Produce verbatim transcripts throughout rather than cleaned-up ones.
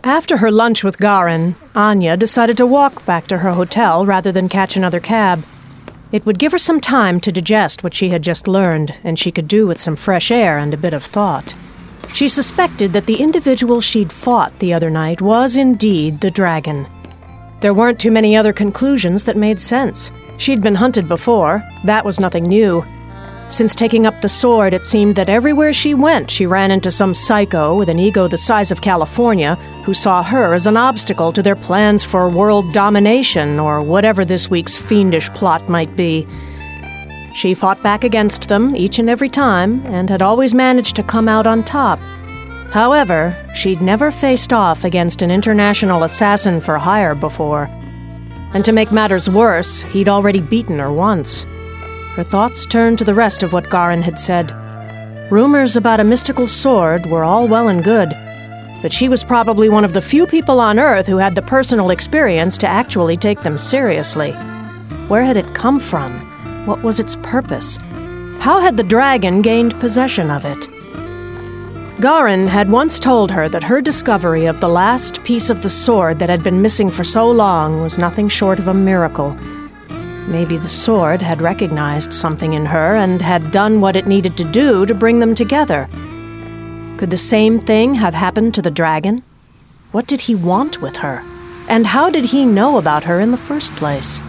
After her lunch with Garin, Anya decided to walk back to her hotel rather than catch another cab. It would give her some time to digest what she had just learned, and she could do with some fresh air and a bit of thought. She suspected that the individual she'd fought the other night was indeed the dragon. There weren't too many other conclusions that made sense. She'd been hunted before. That was nothing new. Since taking up the sword, it seemed that everywhere she went, she ran into some psycho with an ego the size of California who saw her as an obstacle to their plans for world domination or whatever this week's fiendish plot might be. She fought back against them each and every time and had always managed to come out on top. However, she'd never faced off against an international assassin for hire before. And to make matters worse, he'd already beaten her once. Her thoughts turned to the rest of what Garin had said. Rumors about a mystical sword were all well and good, but she was probably one of the few people on Earth who had the personal experience to actually take them seriously. Where had it come from? What was its purpose? How had the dragon gained possession of it? Garin had once told her that her discovery of the last piece of the sword that had been missing for so long was nothing short of a miracle. Maybe the sword had recognized something in her and had done what it needed to do to bring them together. Could the same thing have happened to the dragon? What did he want with her? And how did he know about her in the first place?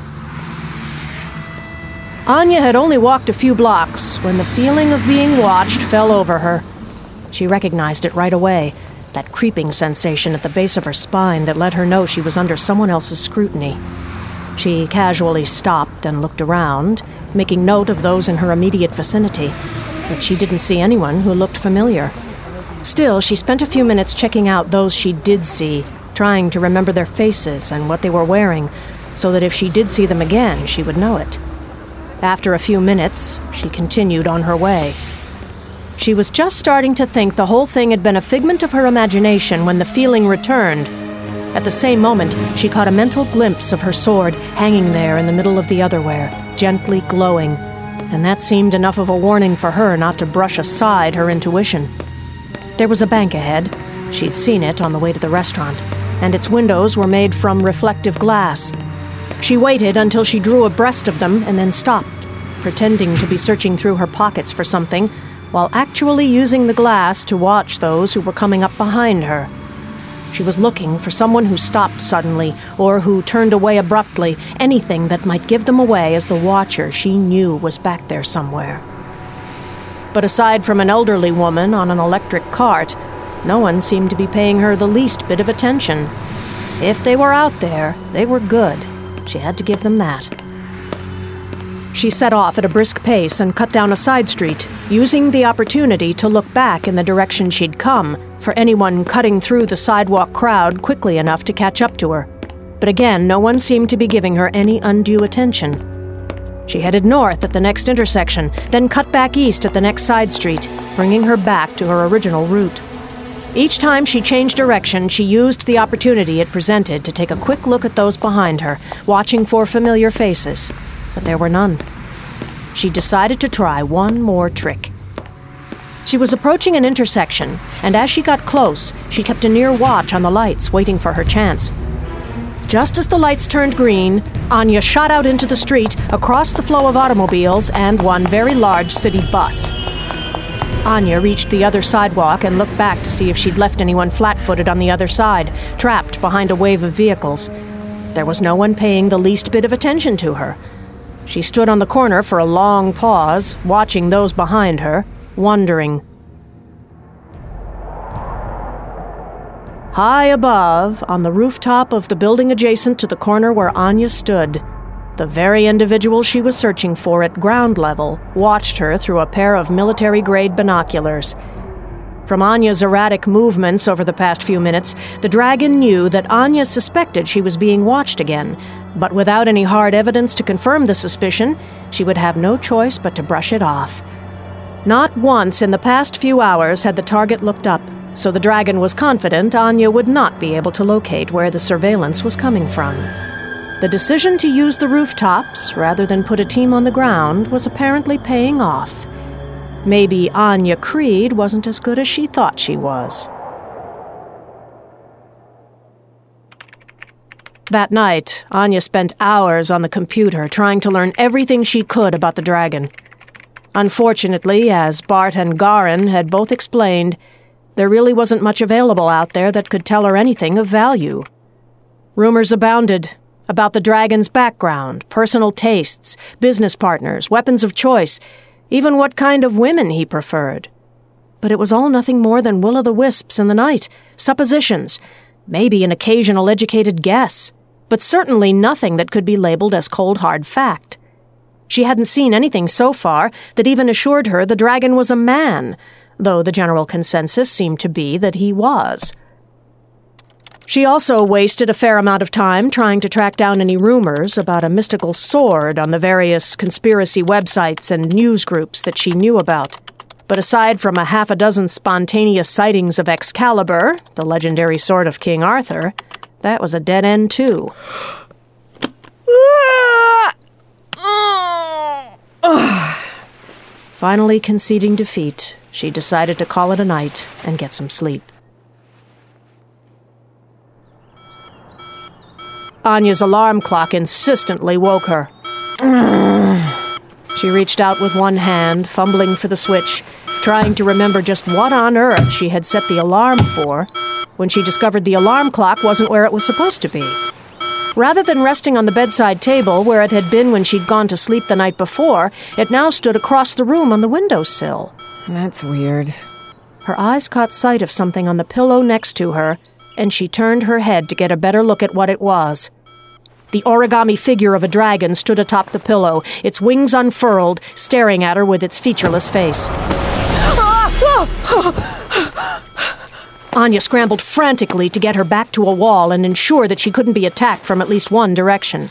Anya had only walked a few blocks when the feeling of being watched fell over her. She recognized it right away, that creeping sensation at the base of her spine that let her know she was under someone else's scrutiny. She casually stopped and looked around, making note of those in her immediate vicinity, but she didn't see anyone who looked familiar. Still, she spent a few minutes checking out those she did see, trying to remember their faces and what they were wearing, so that if she did see them again, she would know it. After a few minutes, she continued on her way. She was just starting to think the whole thing had been a figment of her imagination when the feeling returned. At the same moment, she caught a mental glimpse of her sword hanging there in the middle of the otherware, gently glowing, and that seemed enough of a warning for her not to brush aside her intuition. There was a bank ahead. She'd seen it on the way to the restaurant, and its windows were made from reflective glass. She waited until she drew abreast of them and then stopped, pretending to be searching through her pockets for something, while actually using the glass to watch those who were coming up behind her. She was looking for someone who stopped suddenly, or who turned away abruptly, anything that might give them away as the watcher she knew was back there somewhere. But aside from an elderly woman on an electric cart, no one seemed to be paying her the least bit of attention. If they were out there, they were good. She had to give them that. She set off at a brisk pace and cut down a side street, using the opportunity to look back in the direction she'd come, for anyone cutting through the sidewalk crowd quickly enough to catch up to her. But again, no one seemed to be giving her any undue attention. She headed north at the next intersection, then cut back east at the next side street, bringing her back to her original route. Each time she changed direction, she used the opportunity it presented to take a quick look at those behind her, watching for familiar faces. But there were none. She decided to try one more trick. She was approaching an intersection, and as she got close, she kept a near watch on the lights, waiting for her chance. Just as the lights turned green, Anya shot out into the street, across the flow of automobiles and one very large city bus. Anya reached the other sidewalk and looked back to see if she'd left anyone flat-footed on the other side, trapped behind a wave of vehicles. There was no one paying the least bit of attention to her. She stood on the corner for a long pause, watching those behind her, wondering. High above, on the rooftop of the building adjacent to the corner where Anya stood, the very individual she was searching for at ground level watched her through a pair of military-grade binoculars. From Anya's erratic movements over the past few minutes, the dragon knew that Anya suspected she was being watched again, but without any hard evidence to confirm the suspicion, she would have no choice but to brush it off. Not once in the past few hours had the target looked up, so the dragon was confident Anya would not be able to locate where the surveillance was coming from. The decision to use the rooftops rather than put a team on the ground was apparently paying off. Maybe Anya Creed wasn't as good as she thought she was. That night, Anya spent hours on the computer trying to learn everything she could about the dragon. Unfortunately, as Bart and Garin had both explained, there really wasn't much available out there that could tell her anything of value. Rumors abounded about the dragon's background, personal tastes, business partners, weapons of choice, even what kind of women he preferred. But it was all nothing more than will-o'-the-wisps in the night, suppositions, maybe an occasional educated guess, but certainly nothing that could be labeled as cold hard fact. She hadn't seen anything so far that even assured her the dragon was a man, though the general consensus seemed to be that he was. She also wasted a fair amount of time trying to track down any rumors about a mystical sword on the various conspiracy websites and news groups that she knew about. But aside from a half a dozen spontaneous sightings of Excalibur, the legendary sword of King Arthur, that was a dead end too. Finally conceding defeat, she decided to call it a night and get some sleep. Anya's alarm clock insistently woke her. She reached out with one hand, fumbling for the switch, trying to remember just what on earth she had set the alarm for, when she discovered the alarm clock wasn't where it was supposed to be. Rather than resting on the bedside table where it had been when she'd gone to sleep the night before, it now stood across the room on the windowsill. That's weird. Her eyes caught sight of something on the pillow next to her, and she turned her head to get a better look at what it was. The origami figure of a dragon stood atop the pillow, its wings unfurled, staring at her with its featureless face. Anya scrambled frantically to get her back to a wall and ensure that she couldn't be attacked from at least one direction.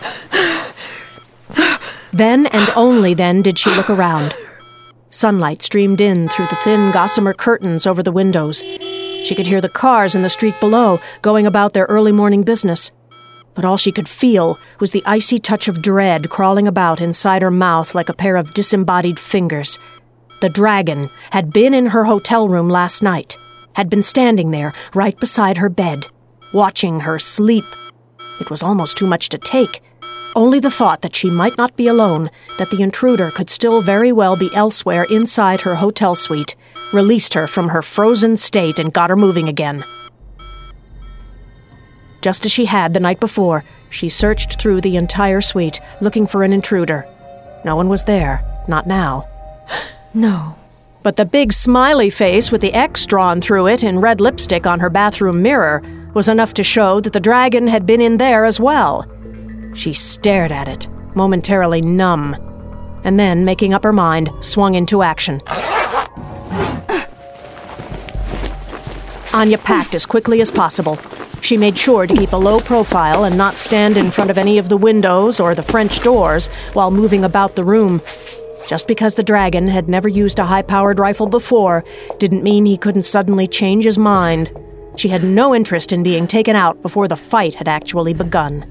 Then and only then did she look around. Sunlight streamed in through the thin gossamer curtains over the windows. She could hear the cars in the street below going about their early morning business. But all she could feel was the icy touch of dread crawling about inside her mouth like a pair of disembodied fingers. The dragon had been in her hotel room last night, had been standing there right beside her bed, watching her sleep. It was almost too much to take. Only the thought that she might not be alone, that the intruder could still very well be elsewhere inside her hotel suite, released her from her frozen state and got her moving again. Just as she had the night before, she searched through the entire suite, looking for an intruder. No one was there, not now. No. But the big smiley face with the X drawn through it in red lipstick on her bathroom mirror was enough to show that the dragon had been in there as well. She stared at it, momentarily numb, and then, making up her mind, swung into action. Anya packed as quickly as possible. She made sure to keep a low profile and not stand in front of any of the windows or the French doors while moving about the room. Just because the dragon had never used a high-powered rifle before didn't mean he couldn't suddenly change his mind. She had no interest in being taken out before the fight had actually begun.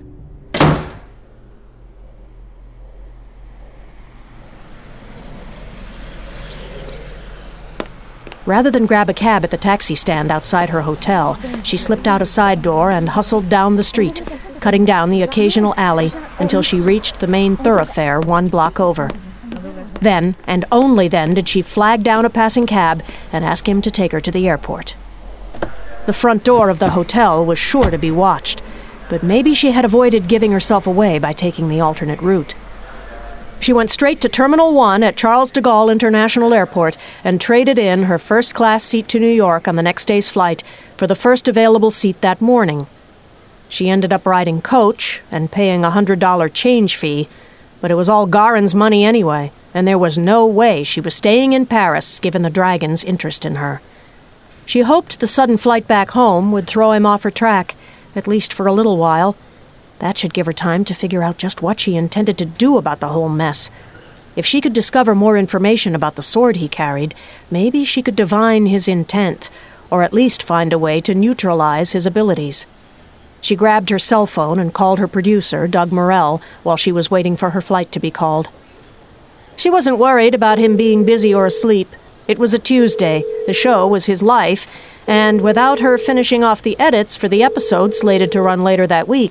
Rather than grab a cab at the taxi stand outside her hotel, she slipped out a side door and hustled down the street, cutting down the occasional alley until she reached the main thoroughfare one block over. Then, and only then, did she flag down a passing cab and ask him to take her to the airport. The front door of the hotel was sure to be watched, but maybe she had avoided giving herself away by taking the alternate route. She went straight to Terminal one at Charles de Gaulle International Airport and traded in her first-class seat to New York on the next day's flight for the first available seat that morning. She ended up riding coach and paying a one hundred dollars change fee, but it was all Garin's money anyway, and there was no way she was staying in Paris given the dragon's interest in her. She hoped the sudden flight back home would throw him off her track, at least for a little while. That should give her time to figure out just what she intended to do about the whole mess. If she could discover more information about the sword he carried, maybe she could divine his intent, or at least find a way to neutralize his abilities. She grabbed her cell phone and called her producer, Doug Morell, while she was waiting for her flight to be called. She wasn't worried about him being busy or asleep. It was a Tuesday, the show was his life, and without her finishing off the edits for the episode slated to run later that week,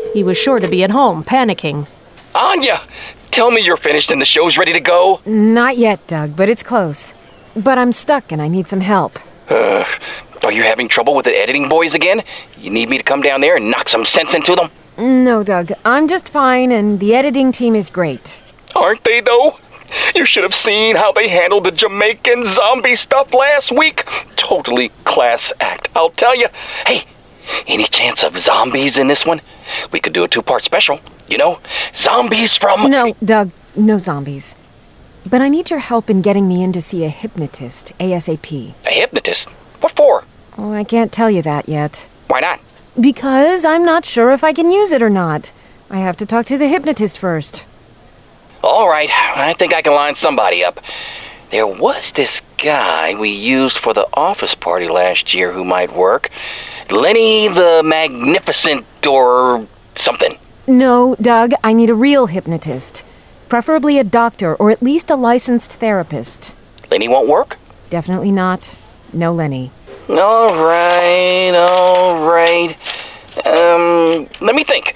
He was sure to be at home, panicking. Anya, tell me you're finished and the show's ready to go. Not yet, Doug, but it's close. But I'm stuck and I need some help. Uh, are you having trouble with the editing boys again? You need me to come down there and knock some sense into them? No, Doug, I'm just fine and the editing team is great. Aren't they, though? You should have seen how they handled the Jamaican zombie stuff last week. Totally class act, I'll tell you. Hey, any chance of zombies in this one? We could do a two-part special. You know, zombies from... No, Doug, no zombies. But I need your help in getting me in to see a hypnotist, ASAP. A hypnotist? What for? Oh, I can't tell you that yet. Why not? Because I'm not sure if I can use it or not. I have to talk to the hypnotist first. All right, I think I can line somebody up. There was this guy we used for the office party last year who might work. Lenny the Magnificent or something. No, Doug, I need a real hypnotist. Preferably a doctor or at least a licensed therapist. Lenny won't work? Definitely not. No Lenny. All right, all right. Um, let me think.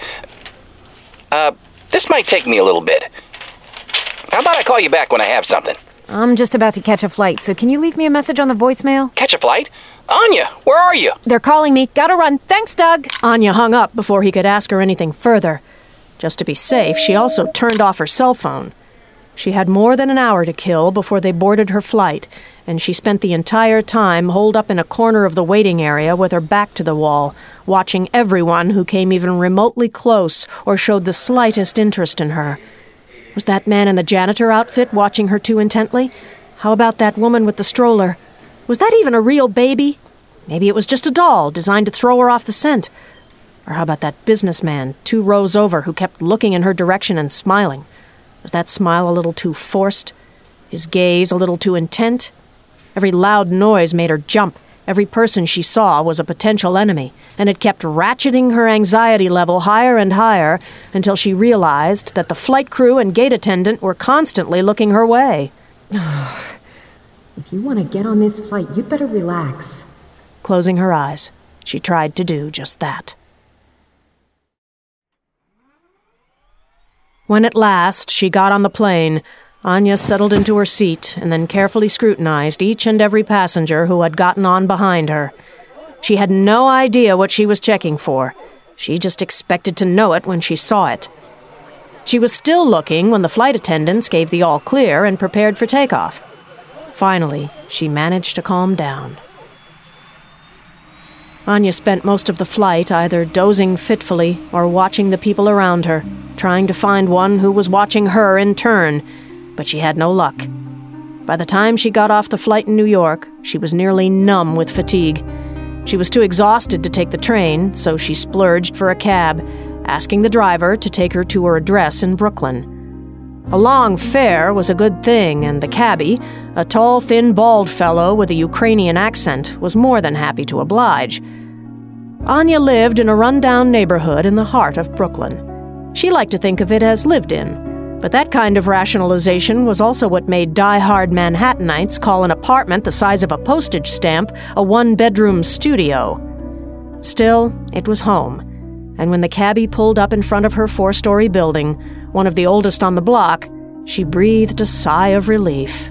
Uh, this might take me a little bit. How about I call you back when I have something? I'm just about to catch a flight, so can you leave me a message on the voicemail? Catch a flight? Anya, where are you? They're calling me. Gotta run. Thanks, Doug. Anya hung up before he could ask her anything further. Just to be safe, she also turned off her cell phone. She had more than an hour to kill before they boarded her flight, and she spent the entire time holed up in a corner of the waiting area with her back to the wall, watching everyone who came even remotely close or showed the slightest interest in her. Was that man in the janitor outfit watching her too intently? How about that woman with the stroller? Was that even a real baby? Maybe it was just a doll designed to throw her off the scent. Or how about that businessman two rows over who kept looking in her direction and smiling? Was that smile a little too forced? His gaze a little too intent? Every loud noise made her jump. Every person she saw was a potential enemy, and it kept ratcheting her anxiety level higher and higher until she realized that the flight crew and gate attendant were constantly looking her way. If you want to get on this flight, you'd better relax. Closing her eyes, she tried to do just that. When at last she got on the plane, Anya settled into her seat and then carefully scrutinized each and every passenger who had gotten on behind her. She had no idea what she was checking for. She just expected to know it when she saw it. She was still looking when the flight attendants gave the all-clear and prepared for takeoff. Finally, she managed to calm down. Anya spent most of the flight either dozing fitfully or watching the people around her, trying to find one who was watching her in turn, but she had no luck. By the time she got off the flight in New York, she was nearly numb with fatigue. She was too exhausted to take the train, so she splurged for a cab, asking the driver to take her to her address in Brooklyn. A long fare was a good thing, and the cabbie, a tall, thin, bald fellow with a Ukrainian accent, was more than happy to oblige. Anya lived in a run-down neighborhood in the heart of Brooklyn. She liked to think of it as lived in, but that kind of rationalization was also what made die-hard Manhattanites call an apartment the size of a postage stamp a one-bedroom studio. Still, it was home, and when the cabbie pulled up in front of her four-story building, one of the oldest on the block, she breathed a sigh of relief.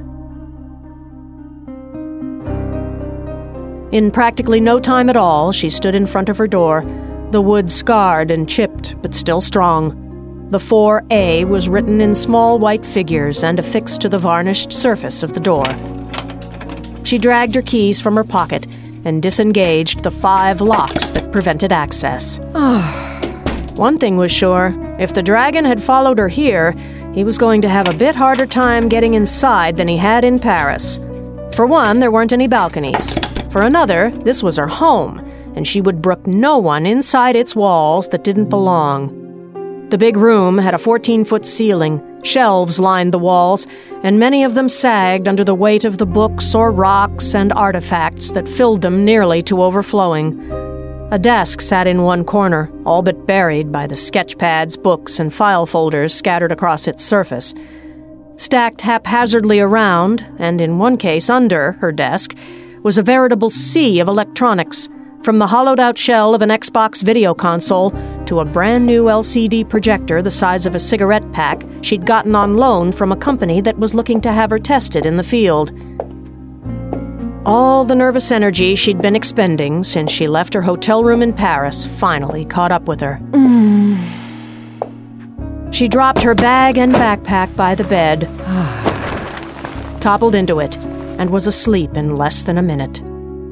In practically no time at all, she stood in front of her door, the wood scarred and chipped, but still strong. The four A was written in small white figures and affixed to the varnished surface of the door. She dragged her keys from her pocket and disengaged the five locks that prevented access. One thing was sure, if the dragon had followed her here, he was going to have a bit harder time getting inside than he had in Paris. For one, there weren't any balconies. For another, this was her home, and she would brook no one inside its walls that didn't belong. The big room had a fourteen-foot ceiling, shelves lined the walls, and many of them sagged under the weight of the books or rocks and artifacts that filled them nearly to overflowing. A desk sat in one corner, all but buried by the sketch pads, books, and file folders scattered across its surface. Stacked haphazardly around, and in one case under, her desk, was a veritable sea of electronics, From the hollowed-out shell of an Xbox video console to a brand-new L C D projector the size of a cigarette pack she'd gotten on loan from a company that was looking to have her tested in the field. All the nervous energy she'd been expending since she left her hotel room in Paris finally caught up with her. Mm. She dropped her bag and backpack by the bed, toppled into it, and was asleep in less than a minute.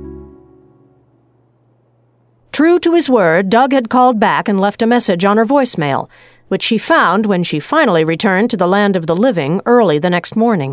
True to his word, Doug had called back and left a message on her voicemail, which she found when she finally returned to the land of the living early the next morning.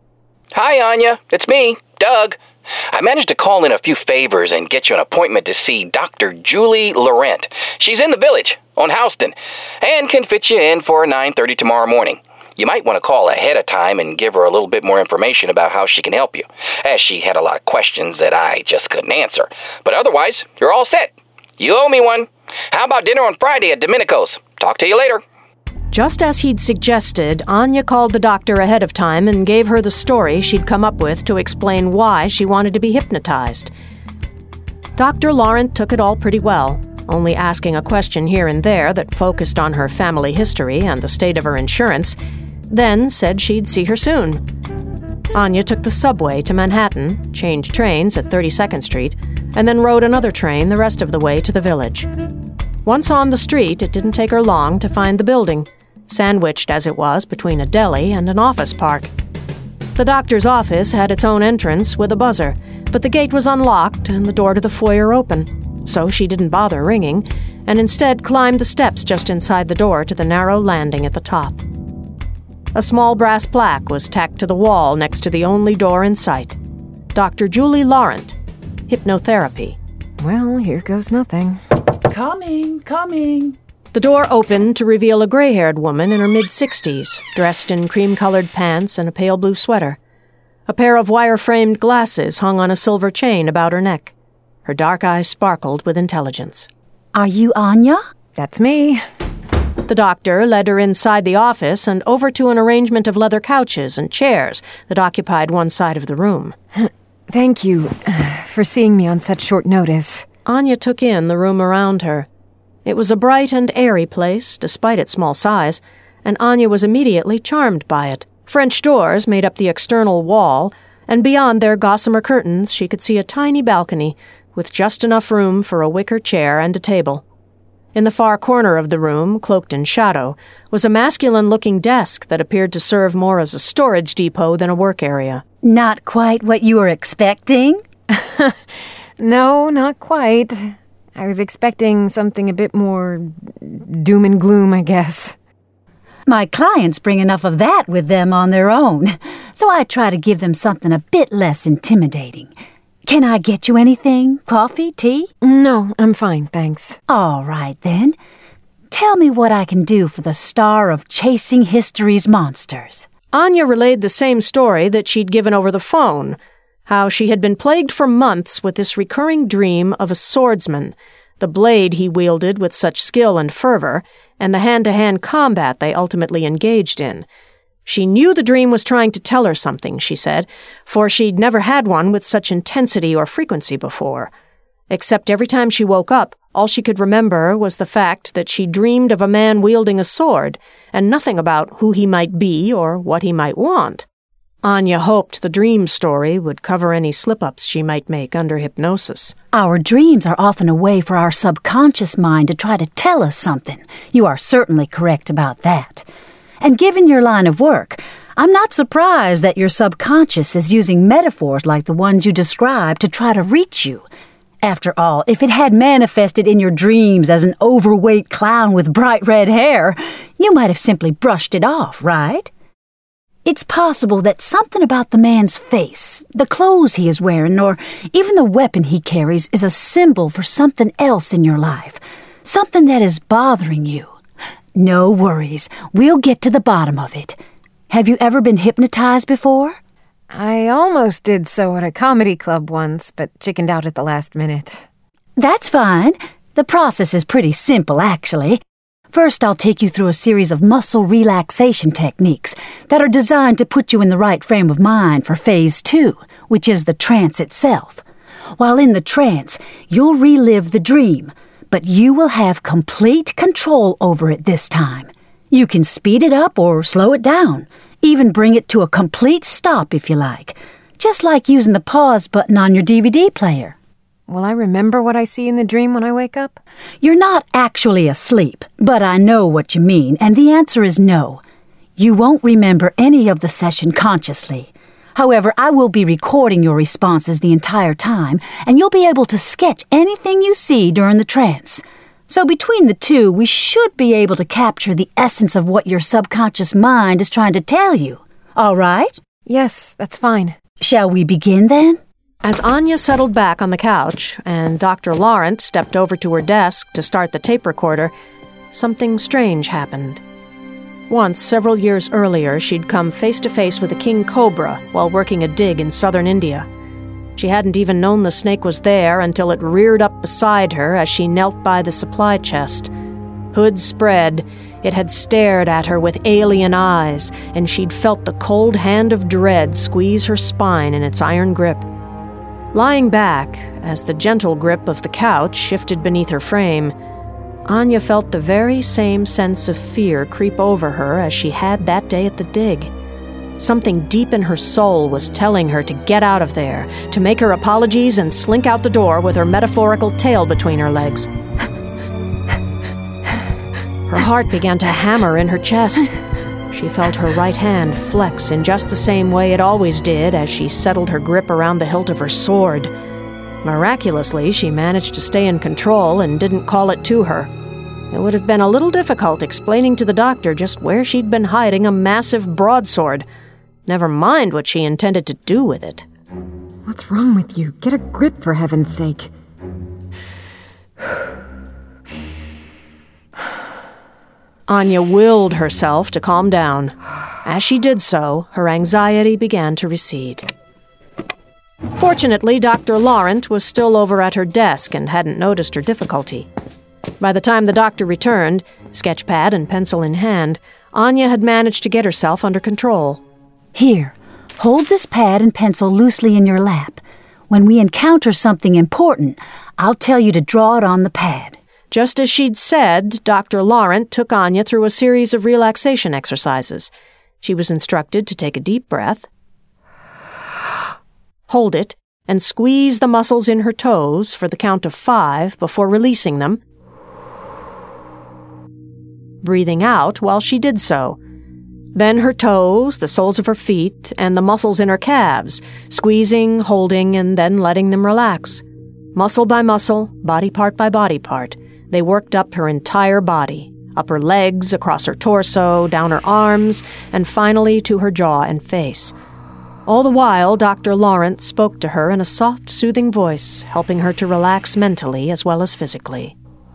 Hi, Anya. It's me, Doug. I managed to call in a few favors and get you an appointment to see Doctor Julie Laurent. She's in the village on Houston and can fit you in for nine thirty tomorrow morning. You might want to call ahead of time and give her a little bit more information about how she can help you, as she had a lot of questions that I just couldn't answer. But otherwise, you're all set. You owe me one. How about dinner on Friday at Domenico's? Talk to you later. Just as he'd suggested, Anya called the doctor ahead of time and gave her the story she'd come up with to explain why she wanted to be hypnotized. Doctor Laurent took it all pretty well, only asking a question here and there that focused on her family history and the state of her insurance, then said she'd see her soon. Anya took the subway to Manhattan, changed trains at thirty-second Street, and then rode another train the rest of the way to the village. Once on the street, it didn't take her long to find the building, sandwiched as it was between a deli and an office park. The doctor's office had its own entrance with a buzzer, but the gate was unlocked and the door to the foyer open, so she didn't bother ringing, and instead climbed the steps just inside the door to the narrow landing at the top. A small brass plaque was tacked to the wall next to the only door in sight. Doctor Julie Laurent, Hypnotherapy. Well, here goes nothing. Coming, coming. The door opened to reveal a gray-haired woman in her mid-sixties, dressed in cream-colored pants and a pale blue sweater. A pair of wire-framed glasses hung on a silver chain about her neck. Her dark eyes sparkled with intelligence. Are you Anya? That's me. The doctor led her inside the office and over to an arrangement of leather couches and chairs that occupied one side of the room. Thank you uh, for seeing me on such short notice. Anya took in the room around her. It was a bright and airy place, despite its small size, and Anya was immediately charmed by it. French doors made up the external wall, and beyond their gossamer curtains she could see a tiny balcony with just enough room for a wicker chair and a table. In the far corner of the room, cloaked in shadow, was a masculine-looking desk that appeared to serve more as a storage depot than a work area. Not quite what you were expecting? No, not quite. I was expecting something a bit more doom and gloom, I guess. My clients bring enough of that with them on their own, so I try to give them something a bit less intimidating. Can I get you anything? Coffee, tea? No, I'm fine, thanks. All right, then. Tell me what I can do for the star of Chasing History's Monsters. Anya relayed the same story that she'd given over the phone, how she had been plagued for months with this recurring dream of a swordsman, the blade he wielded with such skill and fervor, and the hand-to-hand combat they ultimately engaged in. She knew the dream was trying to tell her something, she said, for she'd never had one with such intensity or frequency before. Except every time she woke up, all she could remember was the fact that she dreamed of a man wielding a sword, and nothing about who he might be or what he might want. Anya hoped the dream story would cover any slip-ups she might make under hypnosis. Our dreams are often a way for our subconscious mind to try to tell us something. You are certainly correct about that. And given your line of work, I'm not surprised that your subconscious is using metaphors like the ones you described to try to reach you. After all, if it had manifested in your dreams as an overweight clown with bright red hair, you might have simply brushed it off, right? It's possible that something about the man's face, the clothes he is wearing, or even the weapon he carries is a symbol for something else in your life, something that is bothering you. No worries, we'll get to the bottom of it. Have you ever been hypnotized before? I almost did so at a comedy club once, but chickened out at the last minute. That's fine. The process is pretty simple, actually. First, I'll take you through a series of muscle relaxation techniques that are designed to put you in the right frame of mind for phase two, which is the trance itself. While in the trance, you'll relive the dream, but you will have complete control over it this time. You can speed it up or slow it down, even bring it to a complete stop if you like, just like using the pause button on your D V D player. Will I remember what I see in the dream when I wake up? You're not actually asleep, but I know what you mean, and the answer is no. You won't remember any of the session consciously. However, I will be recording your responses the entire time, and you'll be able to sketch anything you see during the trance. So between the two, we should be able to capture the essence of what your subconscious mind is trying to tell you. All right? Yes, that's fine. Shall we begin then? As Anya settled back on the couch and Doctor Laurent stepped over to her desk to start the tape recorder, something strange happened. Once, several years earlier, she'd come face-to-face with a king cobra while working a dig in southern India. She hadn't even known the snake was there until it reared up beside her as she knelt by the supply chest. Hood spread, it had stared at her with alien eyes, and she'd felt the cold hand of dread squeeze her spine in its iron grip. Lying back, as the gentle grip of the couch shifted beneath her frame, Anya felt the very same sense of fear creep over her as she had that day at the dig. Something deep in her soul was telling her to get out of there, to make her apologies and slink out the door with her metaphorical tail between her legs. Her heart began to hammer in her chest. She felt her right hand flex in just the same way it always did as she settled her grip around the hilt of her sword. Miraculously, she managed to stay in control and didn't call it to her. It would have been a little difficult explaining to the doctor just where she'd been hiding a massive broadsword. Never mind what she intended to do with it. What's wrong with you? Get a grip, for heaven's sake. Anya willed herself to calm down. As she did so, her anxiety began to recede. Fortunately, Doctor Laurent was still over at her desk and hadn't noticed her difficulty. By the time the doctor returned, sketchpad and pencil in hand, Anya had managed to get herself under control. Here, hold this pad and pencil loosely in your lap. When we encounter something important, I'll tell you to draw it on the pad. Just as she'd said, Doctor Laurent took Anya through a series of relaxation exercises. She was instructed to take a deep breath, hold it, and squeeze the muscles in her toes for the count of five before releasing them, breathing out while she did so. Then her toes, the soles of her feet, and the muscles in her calves, squeezing, holding, and then letting them relax. Muscle by muscle, body part by body part, they worked up her entire body, up her legs, across her torso, down her arms, and finally to her jaw and face. All the while, Doctor Laurent spoke to her in a soft, soothing voice, helping her to relax mentally as well as physically.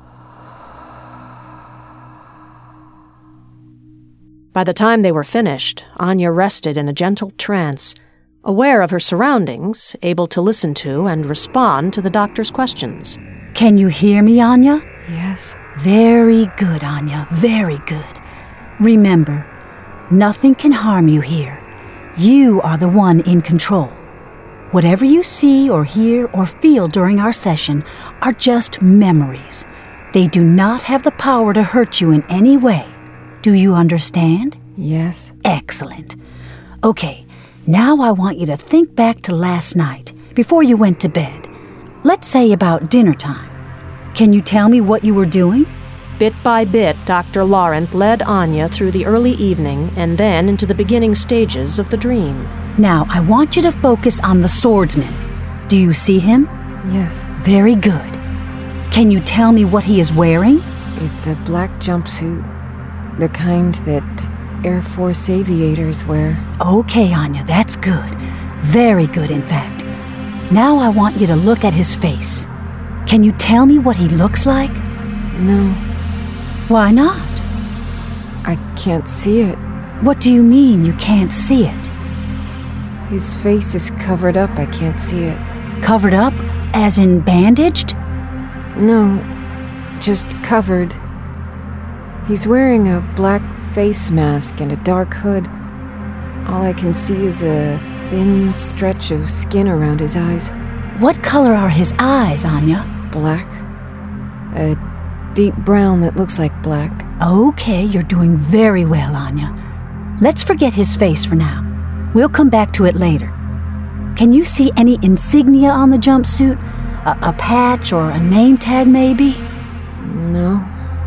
By the time they were finished, Anya rested in a gentle trance, aware of her surroundings, able to listen to and respond to the doctor's questions. Can you hear me, Anya? Yes. Very good, Anya. Very good. Remember, nothing can harm you here. You are the one in control. Whatever you see or hear or feel during our session are just memories. They do not have the power to hurt you in any way. Do you understand? Yes. Excellent. Okay, now I want you to think back to last night, before you went to bed. Let's say about dinner time. Can you tell me what you were doing? Bit by bit, Doctor Laurent led Anya through the early evening and then into the beginning stages of the dream. Now, I want you to focus on the swordsman. Do you see him? Yes. Very good. Can you tell me what he is wearing? It's a black jumpsuit. The kind that Air Force aviators wear. Okay, Anya, that's good. Very good, in fact. Now I want you to look at his face. Can you tell me what he looks like? No. Why not? I can't see it. What do you mean you can't see it? His face is covered up. I can't see it. Covered up? As in bandaged? No, just covered. He's wearing a black face mask and a dark hood. All I can see is a thin stretch of skin around his eyes. What color are his eyes, Anya? Black. A deep brown that looks like black. Okay, you're doing very well, Anya. Let's forget his face for now. We'll come back to it later. Can you see any insignia on the jumpsuit? A, a patch or a name tag, maybe? No.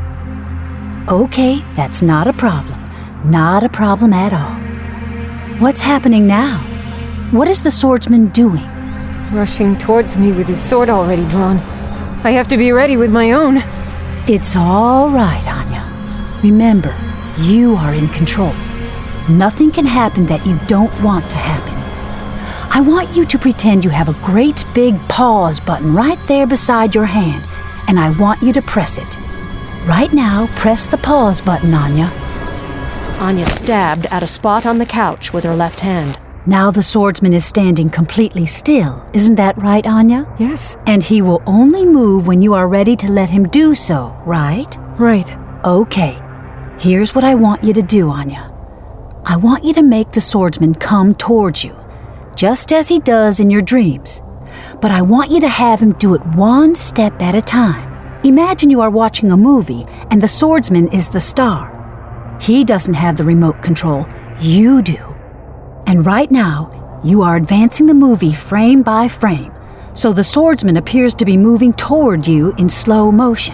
Okay, that's not a problem. Not a problem at all. What's happening now? What is the swordsman doing? Rushing towards me with his sword already drawn. I have to be ready with my own. It's all right, Anya. Remember, you are in control. Nothing can happen that you don't want to happen. I want you to pretend you have a great big pause button right there beside your hand, and I want you to press it. Right now, press the pause button, Anya. Anya stabbed at a spot on the couch with her left hand. Now the swordsman is standing completely still. Isn't that right, Anya? Yes. And he will only move when you are ready to let him do so, right? Right. Okay. Here's what I want you to do, Anya. I want you to make the swordsman come towards you, just as he does in your dreams. But I want you to have him do it one step at a time. Imagine you are watching a movie and the swordsman is the star. He doesn't have the remote control. You do. And right now, you are advancing the movie frame by frame, so the swordsman appears to be moving toward you in slow motion.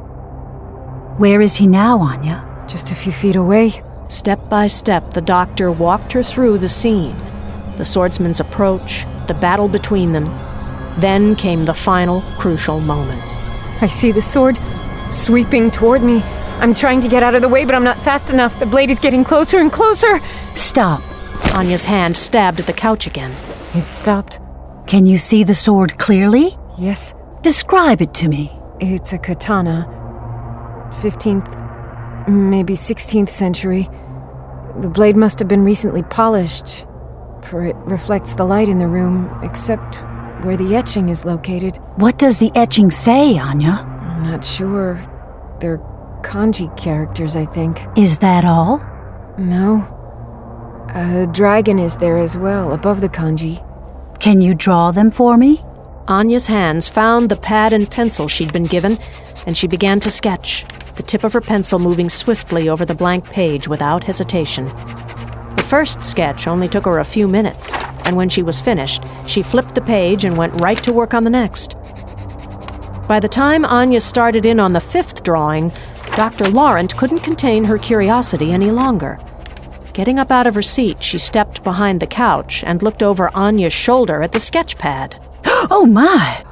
Where is he now, Anya? Just a few feet away. Step by step, the doctor walked her through the scene. The swordsman's approach, the battle between them. Then came the final, crucial moments. I see the sword sweeping toward me. I'm trying to get out of the way, but I'm not fast enough. The blade is getting closer and closer. Stop. Anya's hand stabbed at the couch again. It stopped. Can you see the sword clearly? Yes. Describe it to me. It's a katana. fifteenth, maybe sixteenth century. The blade must have been recently polished, for it reflects the light in the room, except where the etching is located. What does the etching say, Anya? I'm not sure. They're kanji characters, I think. Is that all? No. A dragon is there as well, above the kanji. Can you draw them for me? Anya's hands found the pad and pencil she'd been given, and she began to sketch, the tip of her pencil moving swiftly over the blank page without hesitation. The first sketch only took her a few minutes, and when she was finished, she flipped the page and went right to work on the next. By the time Anya started in on the fifth drawing, Doctor Laurent couldn't contain her curiosity any longer. Getting up out of her seat, she stepped behind the couch and looked over Anya's shoulder at the sketch pad. Oh, my!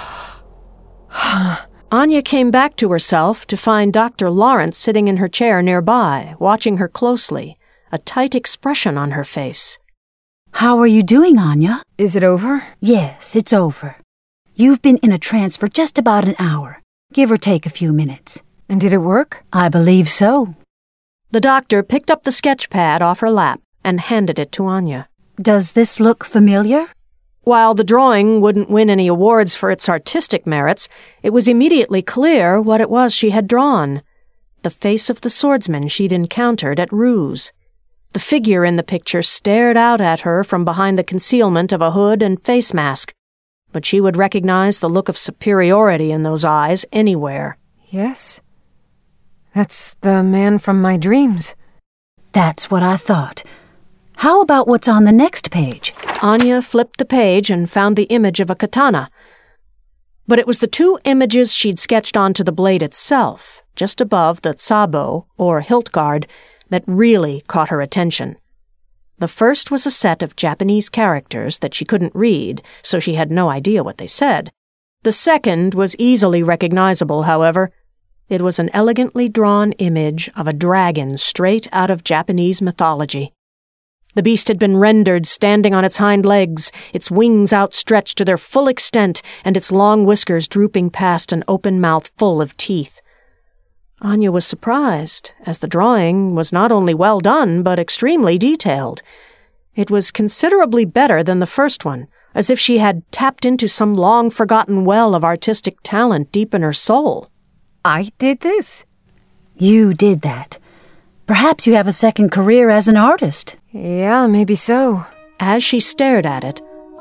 Anya came back to herself to find Doctor Laurent sitting in her chair nearby, watching her closely, a tight expression on her face. How are you doing, Anya? Is it over? Yes, it's over. You've been in a trance for just about an hour, give or take a few minutes. And did it work? I believe so. The doctor picked up the sketch pad off her lap and handed it to Anya. Does this look familiar? While the drawing wouldn't win any awards for its artistic merits, it was immediately clear what it was she had drawn. The face of the swordsman she'd encountered at Ruse. The figure in the picture stared out at her from behind the concealment of a hood and face mask, but she would recognize the look of superiority in those eyes anywhere. Yes. That's the man from my dreams. That's what I thought. How about what's on the next page? Anya flipped the page and found the image of a katana. But it was the two images she'd sketched onto the blade itself, just above the tsabo, or hilt guard, that really caught her attention. The first was a set of Japanese characters that she couldn't read, so she had no idea what they said. The second was easily recognizable, however. It was an elegantly drawn image of a dragon straight out of Japanese mythology. The beast had been rendered standing on its hind legs, its wings outstretched to their full extent, and its long whiskers drooping past an open mouth full of teeth. Anya was surprised, as the drawing was not only well done, but extremely detailed. It was considerably better than the first one, as if she had tapped into some long-forgotten well of artistic talent deep in her soul. I did this? You did that. Perhaps you have a second career as an artist. Yeah, maybe so. As she stared at it,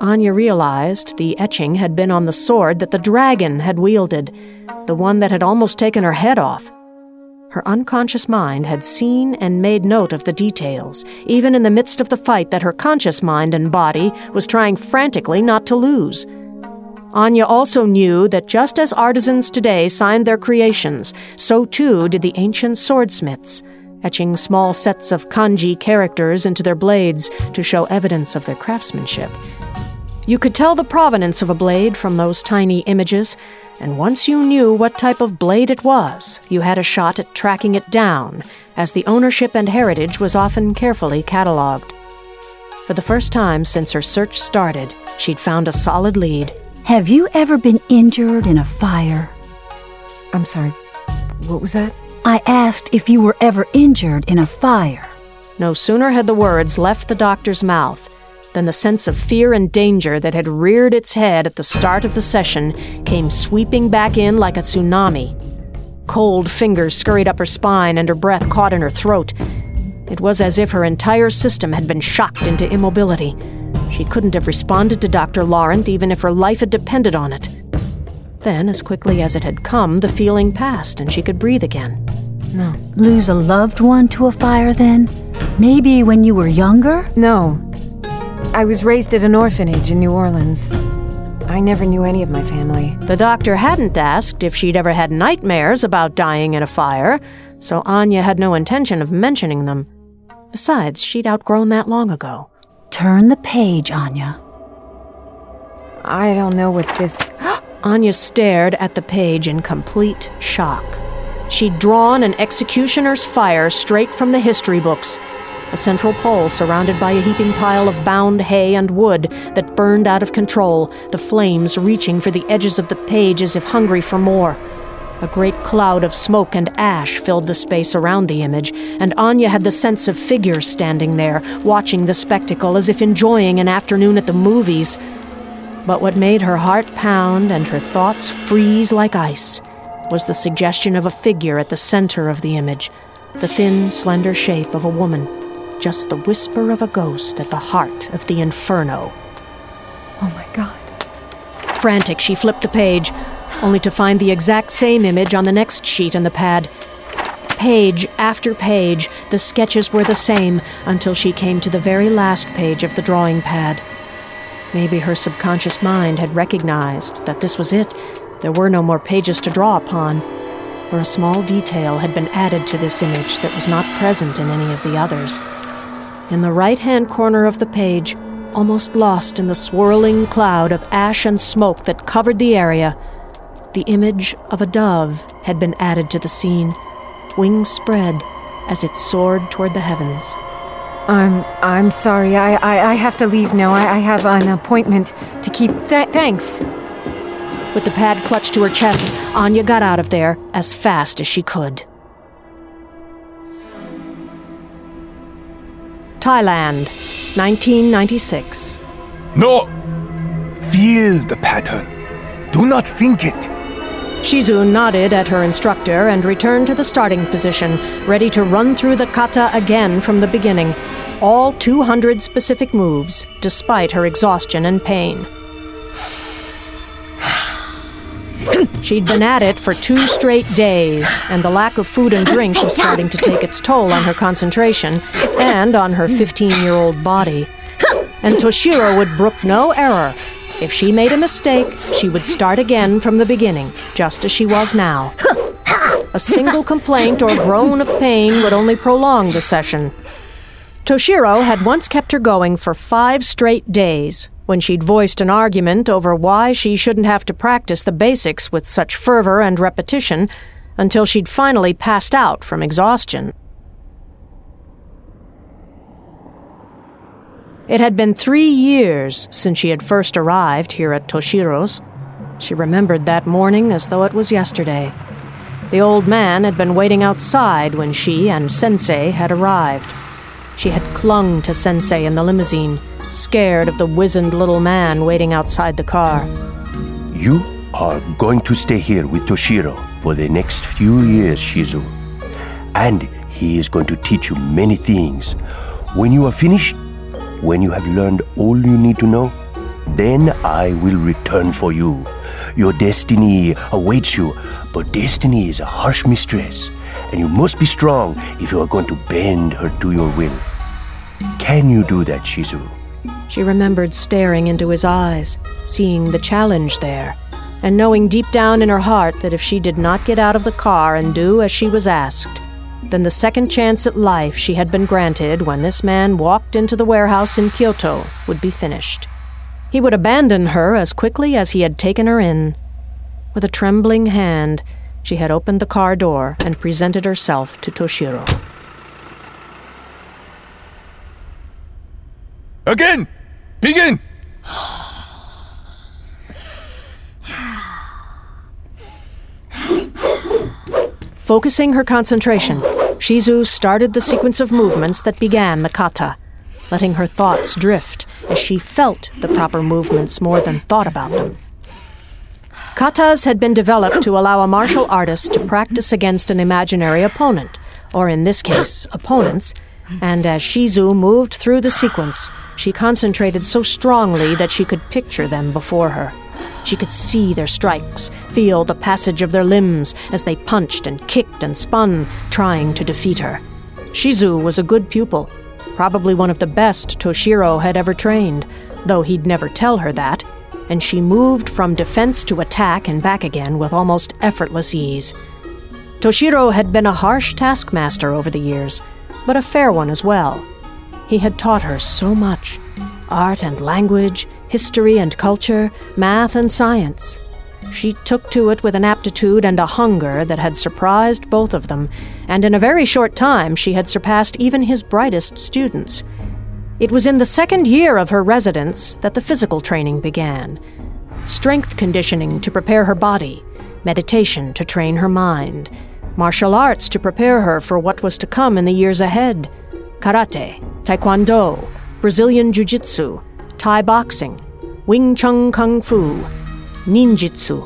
Anya realized the etching had been on the sword that the dragon had wielded, the one that had almost taken her head off. Her unconscious mind had seen and made note of the details, even in the midst of the fight that her conscious mind and body was trying frantically not to lose. Anya also knew that just as artisans today signed their creations, so too did the ancient swordsmiths, etching small sets of kanji characters into their blades to show evidence of their craftsmanship. You could tell the provenance of a blade from those tiny images, and once you knew what type of blade it was, you had a shot at tracking it down, as the ownership and heritage was often carefully catalogued. For the first time since her search started, she'd found a solid lead. Have you ever been injured in a fire? I'm sorry, what was that? I asked if you were ever injured in a fire. No sooner had the words left the doctor's mouth than the sense of fear and danger that had reared its head at the start of the session came sweeping back in like a tsunami. Cold fingers scurried up her spine and her breath caught in her throat. It was as if her entire system had been shocked into immobility. She couldn't have responded to Doctor Laurent even if her life had depended on it. Then, as quickly as it had come, the feeling passed and she could breathe again. No. Lose a loved one to a fire, then? Maybe when you were younger? No. I was raised at an orphanage in New Orleans. I never knew any of my family. The doctor hadn't asked if she'd ever had nightmares about dying in a fire, so Anya had no intention of mentioning them. Besides, she'd outgrown that long ago. Turn the page, Anya. I don't know what this... Anya stared at the page in complete shock. She'd drawn an executioner's fire straight from the history books. A central pole surrounded by a heaping pile of bound hay and wood that burned out of control, the flames reaching for the edges of the page as if hungry for more. A great cloud of smoke and ash filled the space around the image, and Anya had the sense of figures standing there, watching the spectacle as if enjoying an afternoon at the movies. But what made her heart pound and her thoughts freeze like ice was the suggestion of a figure at the center of the image, the thin, slender shape of a woman, just the whisper of a ghost at the heart of the inferno. Oh my God. Frantic, she flipped the page, only to find the exact same image on the next sheet in the pad. Page after page, the sketches were the same until she came to the very last page of the drawing pad. Maybe her subconscious mind had recognized that this was it. There were no more pages to draw upon, or a small detail had been added to this image that was not present in any of the others. In the right-hand corner of the page, almost lost in the swirling cloud of ash and smoke that covered the area, the image of a dove had been added to the scene, wings spread as it soared toward the heavens. I'm I'm sorry. I, I, I have to leave now. I, I have an appointment to keep. Th- thanks. With the pad clutched to her chest, Anya got out of there as fast as she could. Thailand, nineteen ninety-six. No! Feel the pattern. Do not think it. Shizu nodded at her instructor and returned to the starting position, ready to run through the kata again from the beginning, all two hundred specific moves, despite her exhaustion and pain. She'd been at it for two straight days, and the lack of food and drink was starting to take its toll on her concentration and on her fifteen-year-old body. And Toshiro would brook no error. If she made a mistake, she would start again from the beginning, just as she was now. A single complaint or groan of pain would only prolong the session. Toshiro had once kept her going for five straight days, when she'd voiced an argument over why she shouldn't have to practice the basics with such fervor and repetition, until she'd finally passed out from exhaustion. It had been three years since she had first arrived here at Toshiro's. She remembered that morning as though it was yesterday. The old man had been waiting outside when she and Sensei had arrived. She had clung to Sensei in the limousine, scared of the wizened little man waiting outside the car. You are going to stay here with Toshiro for the next few years, Shizu. And he is going to teach you many things. When you are finished, when you have learned all you need to know, Then I will return for you. Your destiny awaits you, but destiny is a harsh mistress, and you must be strong if you are going to bend her to your will. Can you do that, Shizu? She remembered staring into his eyes, seeing the challenge there, and knowing deep down in her heart that if she did not get out of the car and do as she was asked, then the second chance at life she had been granted when this man walked into the warehouse in Kyoto would be finished. He would abandon her as quickly as he had taken her in. With a trembling hand, she had opened the car door and presented herself to Toshiro. Again! Begin! Focusing her concentration, Shizu started the sequence of movements that began the kata, letting her thoughts drift as she felt the proper movements more than thought about them. Katas had been developed to allow a martial artist to practice against an imaginary opponent, or in this case, opponents, and as Shizu moved through the sequence, she concentrated so strongly that she could picture them before her. She could see their strikes, feel the passage of their limbs as they punched and kicked and spun, trying to defeat her. Shizu was a good pupil, probably one of the best Toshiro had ever trained, though he'd never tell her that, and she moved from defense to attack and back again with almost effortless ease. Toshiro had been a harsh taskmaster over the years, but a fair one as well. He had taught her so much: art and language, history and culture, math and science. She took to it with an aptitude and a hunger that had surprised both of them, and in a very short time she had surpassed even his brightest students. It was in the second year of her residence that the physical training began. Strength conditioning to prepare her body, meditation to train her mind, martial arts to prepare her for what was to come in the years ahead, karate, taekwondo, Brazilian jiu-jitsu, Thai boxing, Wing Chun Kung Fu, ninjutsu,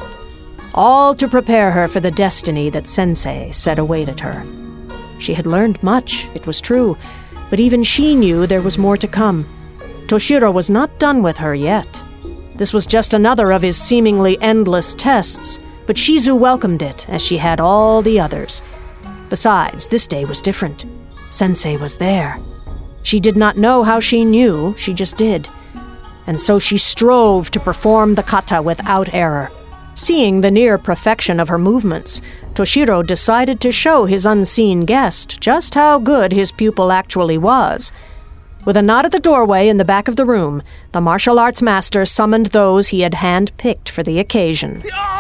all to prepare her for the destiny that Sensei said awaited her. She had learned much, it was true, but even she knew there was more to come. Toshiro was not done with her yet. This was just another of his seemingly endless tests, but Shizu welcomed it as she had all the others. Besides, this day was different. Sensei was there. She did not know how she knew, she just did. And so she strove to perform the kata without error. Seeing the near perfection of her movements, Toshiro decided to show his unseen guest just how good his pupil actually was. With a nod at the doorway in the back of the room, the martial arts master summoned those he had hand-picked for the occasion.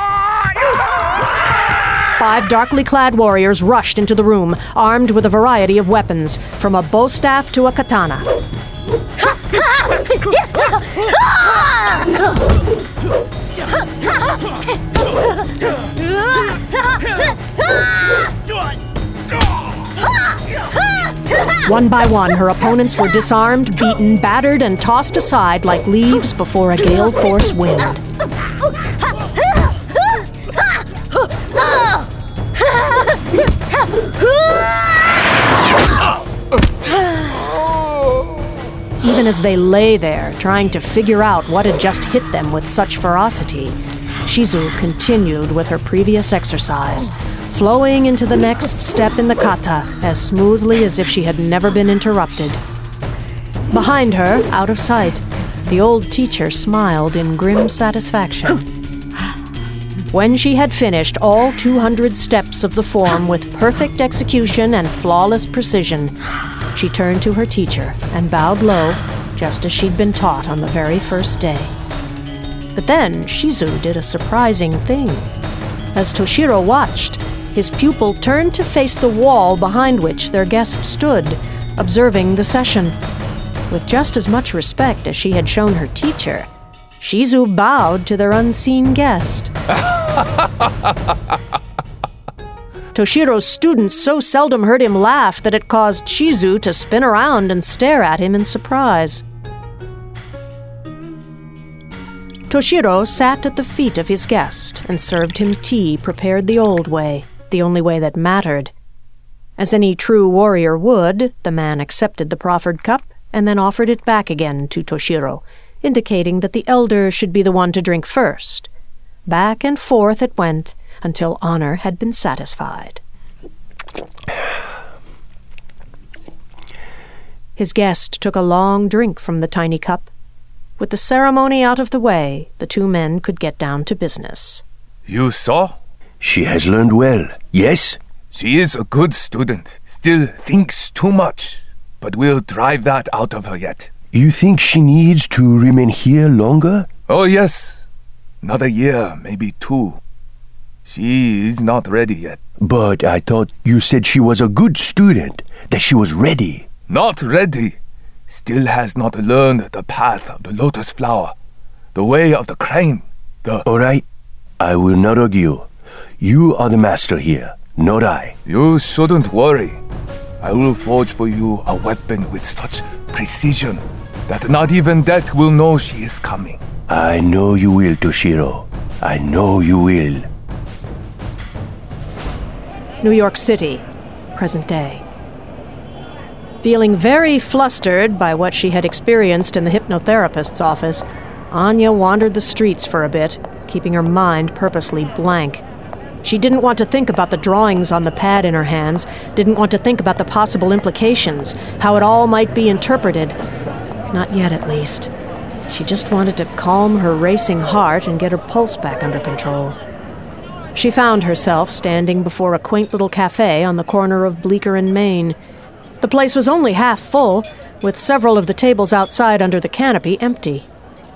Five darkly clad warriors rushed into the room, armed with a variety of weapons, from a bow staff to a katana. One by one, her opponents were disarmed, beaten, battered, and tossed aside like leaves before a gale force wind. Even as they lay there, trying to figure out what had just hit them with such ferocity, Shizu continued with her previous exercise, flowing into the next step in the kata as smoothly as if she had never been interrupted. Behind her, out of sight, the old teacher smiled in grim satisfaction. When she had finished all two hundred steps of the form with perfect execution and flawless precision, she turned to her teacher and bowed low, just as she'd been taught on the very first day. But then Shizu did a surprising thing. As Toshiro watched, his pupil turned to face the wall behind which their guest stood, observing the session. With just as much respect as she had shown her teacher, Shizu bowed to their unseen guest. Toshiro's students so seldom heard him laugh that it caused Shizu to spin around and stare at him in surprise. Toshiro sat at the feet of his guest and served him tea prepared the old way, the only way that mattered. As any true warrior would, the man accepted the proffered cup and then offered it back again to Toshiro, indicating that the elder should be the one to drink first. Back and forth it went until Honor had been satisfied. His guest took a long drink from the tiny cup. With the ceremony out of the way, the two men could get down to business. You saw? She has learned well, yes? She is a good student. Still thinks too much. But we'll drive that out of her yet. You think she needs to remain here longer? Oh, yes. Another year, maybe two. She is not ready yet. But I thought you said she was a good student, that she was ready. Not ready. Still has not learned the path of the lotus flower, the way of the crane, the... All right, I will not argue. You are the master here, not I. You shouldn't worry. I will forge for you a weapon with such precision that not even death will know she is coming. I know you will, Toshiro. I know you will. New York City, present day. Feeling very flustered by what she had experienced in the hypnotherapist's office, Anya wandered the streets for a bit, keeping her mind purposely blank. She didn't want to think about the drawings on the pad in her hands, didn't want to think about the possible implications, how it all might be interpreted. Not yet, at least. She just wanted to calm her racing heart and get her pulse back under control. She found herself standing before a quaint little cafe on the corner of Bleecker and Main. The place was only half full, with several of the tables outside under the canopy empty.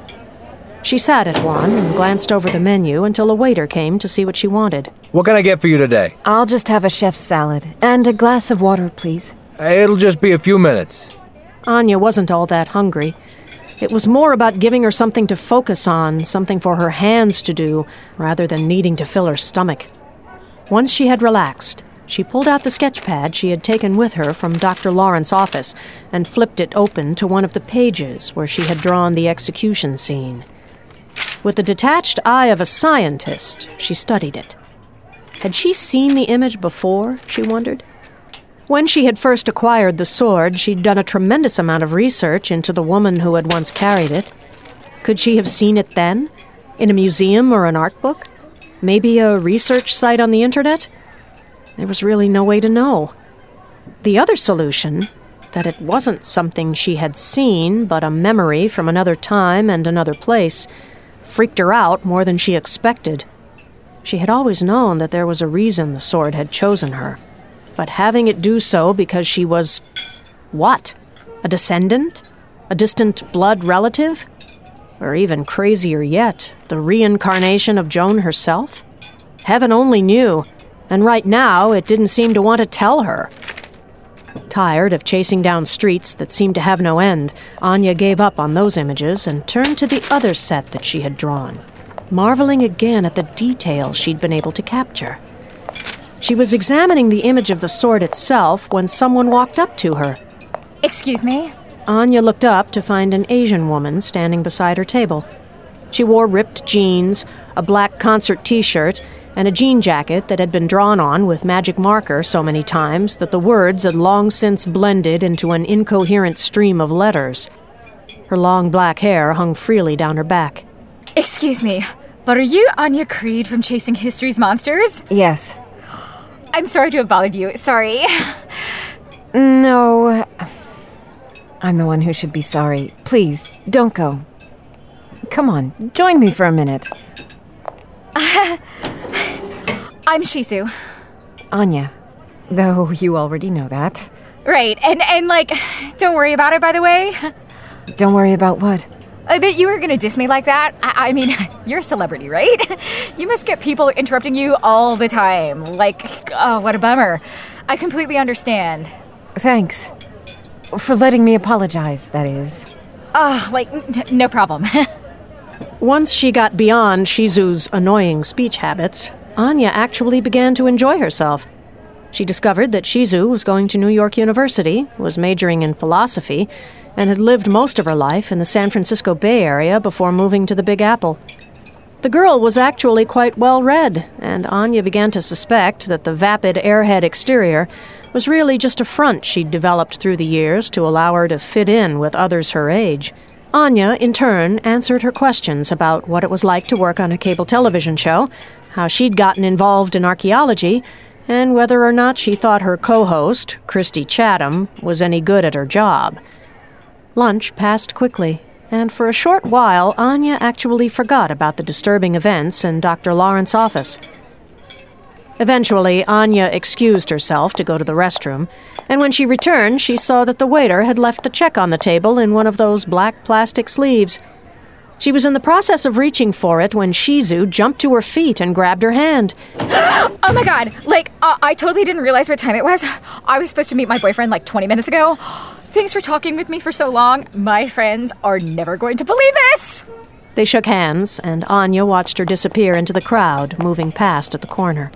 She sat at one and glanced over the menu until a waiter came to see what she wanted. What can I get for you today? I'll just have a chef's salad. And a glass of water, please. It'll just be a few minutes. Anya wasn't all that hungry. It was more about giving her something to focus on, something for her hands to do, rather than needing to fill her stomach. Once she had relaxed, she pulled out the sketch pad she had taken with her from Doctor Lawrence's office and flipped it open to one of the pages where she had drawn the execution scene. With the detached eye of a scientist, she studied it. Had she seen the image before, she wondered? When she had first acquired the sword, she'd done a tremendous amount of research into the woman who had once carried it. Could she have seen it then? In a museum or an art book? Maybe a research site on the internet? There was really no way to know. The other solution, that it wasn't something she had seen, but a memory from another time and another place, freaked her out more than she expected. She had always known that there was a reason the sword had chosen her. But having it do so because she was... what? A descendant? A distant blood relative? Or even crazier yet, the reincarnation of Joan herself? Heaven only knew, and right now it didn't seem to want to tell her. Tired of chasing down streets that seemed to have no end, Anya gave up on those images and turned to the other set that she had drawn, marveling again at the details she'd been able to capture. She was examining the image of the sword itself when someone walked up to her. Excuse me? Anya looked up to find an Asian woman standing beside her table. She wore ripped jeans, a black concert t-shirt, and a jean jacket that had been drawn on with magic marker so many times that the words had long since blended into an incoherent stream of letters. Her long black hair hung freely down her back. Excuse me, but are you Anya Creed from Chasing History's Monsters? Yes. I'm sorry to have bothered you. Sorry. No. I'm the one who should be sorry. Please, don't go. Come on, join me for a minute. I'm Shisu. Anya. Though you already know that. Right, and, and like, don't worry about it, by the way. Don't worry about what? Uh, that you were gonna diss me like that? I, I mean, you're a celebrity, right? You must get people interrupting you all the time. Like, oh, what a bummer. I completely understand. Thanks. For letting me apologize, that is. Ah, uh, like, n- no problem. Once she got beyond Shizu's annoying speech habits, Anya actually began to enjoy herself. She discovered that Shizu was going to New York University, was majoring in philosophy, and had lived most of her life in the San Francisco Bay Area before moving to the Big Apple. The girl was actually quite well read, and Anya began to suspect that the vapid airhead exterior was really just a front she'd developed through the years to allow her to fit in with others her age. Anya, in turn, answered her questions about what it was like to work on a cable television show, how she'd gotten involved in archaeology, and whether or not she thought her co-host, Christy Chatham, was any good at her job. Lunch passed quickly, and for a short while, Anya actually forgot about the disturbing events in Doctor Lawrence's office. Eventually, Anya excused herself to go to the restroom, and when she returned, she saw that the waiter had left the check on the table in one of those black plastic sleeves. She was in the process of reaching for it when Shizu jumped to her feet and grabbed her hand. Oh my god, like, uh, I totally didn't realize what time it was. I was supposed to meet my boyfriend like twenty minutes ago. Thanks for talking with me for so long. My friends are never going to believe this! They shook hands, and Anya watched her disappear into the crowd, moving past at the corner.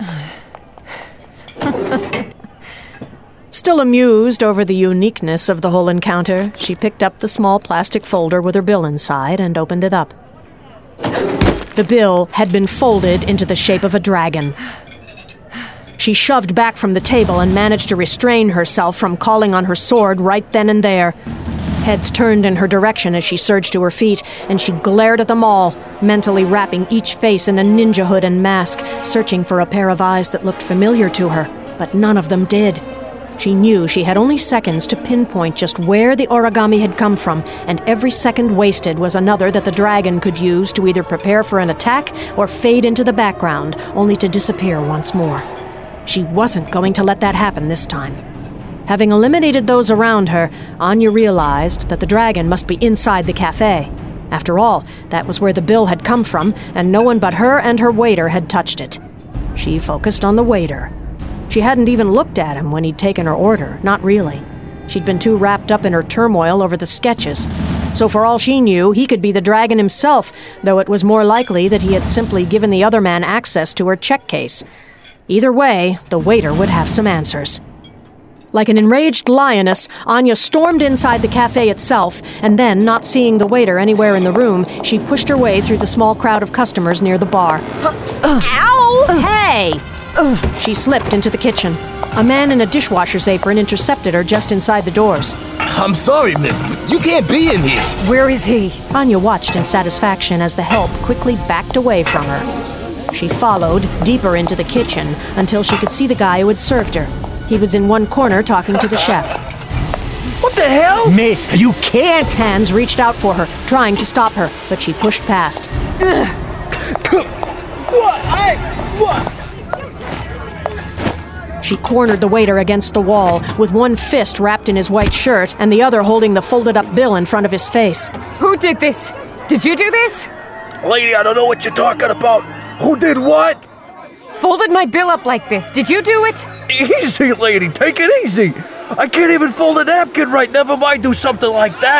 Still amused over the uniqueness of the whole encounter, she picked up the small plastic folder with her bill inside and opened it up. The bill had been folded into the shape of a dragon. She shoved back from the table and managed to restrain herself from calling on her sword right then and there. Heads turned in her direction as she surged to her feet, and she glared at them all, mentally wrapping each face in a ninja hood and mask, searching for a pair of eyes that looked familiar to her, but none of them did. She knew she had only seconds to pinpoint just where the origami had come from, and every second wasted was another that the dragon could use to either prepare for an attack or fade into the background, only to disappear once more. She wasn't going to let that happen this time. Having eliminated those around her, Anya realized that the dragon must be inside the cafe. After all, that was where the bill had come from, and no one but her and her waiter had touched it. She focused on the waiter. She hadn't even looked at him when he'd taken her order, not really. She'd been too wrapped up in her turmoil over the sketches. So for all she knew, he could be the dragon himself, though it was more likely that he had simply given the other man access to her check case. Either way, the waiter would have some answers. Like an enraged lioness, Anya stormed inside the cafe itself, and then, not seeing the waiter anywhere in the room, she pushed her way through the small crowd of customers near the bar. Uh, Ow! Hey! Uh, she slipped into the kitchen. A man in a dishwasher's apron intercepted her just inside the doors. I'm sorry, miss, but you can't be in here. Where is he? Anya watched in satisfaction as the help quickly backed away from her. She followed deeper into the kitchen until she could see the guy who had served her. He was in one corner talking to the chef. What the hell? Miss, you can't! Hands reached out for her, trying to stop her, but she pushed past. What? I... What? She cornered the waiter against the wall, with one fist wrapped in his white shirt and the other holding the folded-up bill in front of his face. Who did this? Did you do this? Lady, I don't know what you're talking about. Who did what? Folded my bill up like this. Did you do it? Easy, lady. Take it easy. I can't even fold a napkin right. Never mind do something like that.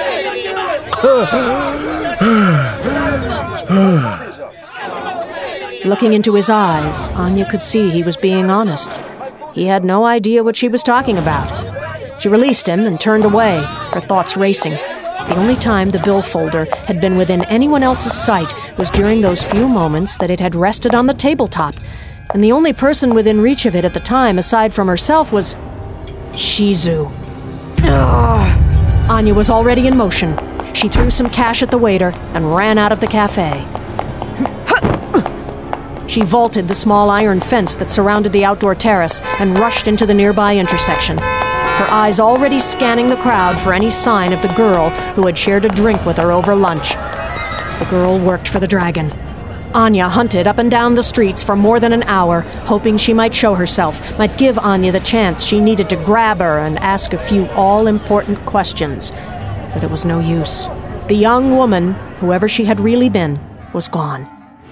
Looking into his eyes, Anya could see he was being honest. He had no idea what she was talking about. She released him and turned away, her thoughts racing. The only time the bill folder had been within anyone else's sight was during those few moments that it had rested on the tabletop, and the only person within reach of it at the time, aside from herself, was Shizu. Ugh. Anya was already in motion. She threw some cash at the waiter and ran out of the cafe. She vaulted the small iron fence that surrounded the outdoor terrace and rushed into the nearby intersection, her eyes already scanning the crowd for any sign of the girl who had shared a drink with her over lunch. The girl worked for the dragon. Anya hunted up and down the streets for more than an hour, hoping she might show herself, might give Anya the chance she needed to grab her and ask a few all-important questions. But it was no use. The young woman, whoever she had really been, was gone.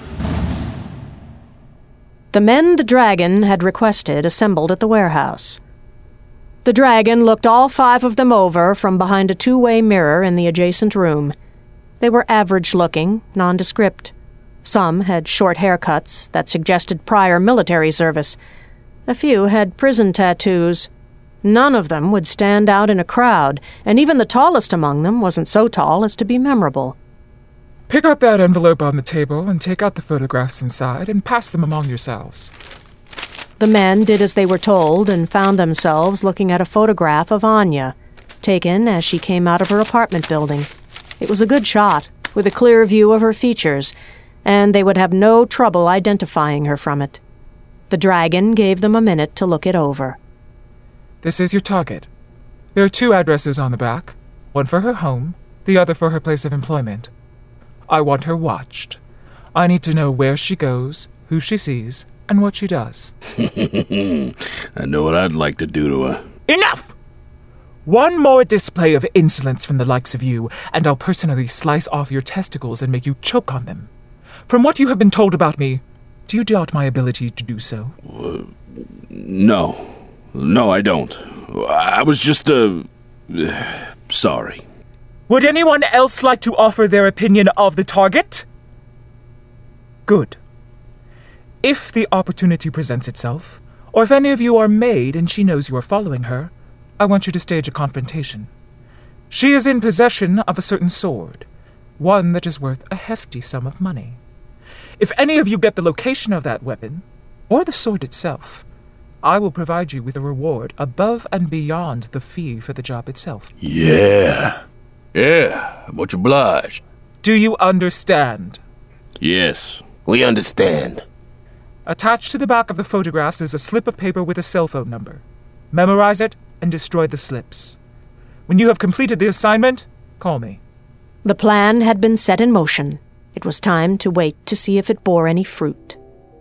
The men the dragon had requested assembled at the warehouse. The dragon looked all five of them over from behind a two-way mirror in the adjacent room. They were average-looking, nondescript. Some had short haircuts that suggested prior military service. A few had prison tattoos. None of them would stand out in a crowd, and even the tallest among them wasn't so tall as to be memorable. Pick up that envelope on the table and take out the photographs inside and pass them among yourselves. The men did as they were told and found themselves looking at a photograph of Anya, taken as she came out of her apartment building. It was a good shot, with a clear view of her features, and they would have no trouble identifying her from it. The dragon gave them a minute to look it over. This is your target. There are two addresses on the back, one for her home, the other for her place of employment. I want her watched. I need to know where she goes, who she sees, and what she does. I know what I'd like to do to her. Enough! One more display of insolence from the likes of you, and I'll personally slice off your testicles and make you choke on them. From what you have been told about me, do you doubt my ability to do so? Uh, no. No, I don't. I was just, uh... sorry. Would anyone else like to offer their opinion of the target? Good. If the opportunity presents itself, or if any of you are made and she knows you are following her, I want you to stage a confrontation. She is in possession of a certain sword, one that is worth a hefty sum of money. If any of you get the location of that weapon, or the sword itself, I will provide you with a reward above and beyond the fee for the job itself. Yeah. Yeah, much obliged. Do you understand? Yes. We understand. Attached to the back of the photographs is a slip of paper with a cell phone number. Memorize it and destroy the slips. When you have completed the assignment, call me. The plan had been set in motion. It was time to wait to see if it bore any fruit.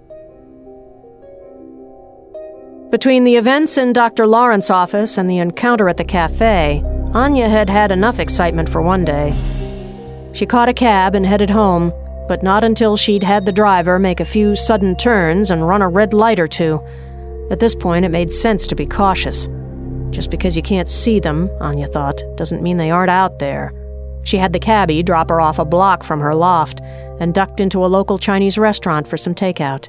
Between the events in Doctor Lawrence's office and the encounter at the cafe, Anya had had enough excitement for one day. She caught a cab and headed home, but not until she'd had the driver make a few sudden turns and run a red light or two. At this point, it made sense to be cautious. Just because you can't see them, Anya thought, doesn't mean they aren't out there. She had the cabbie drop her off a block from her loft and ducked into a local Chinese restaurant for some takeout.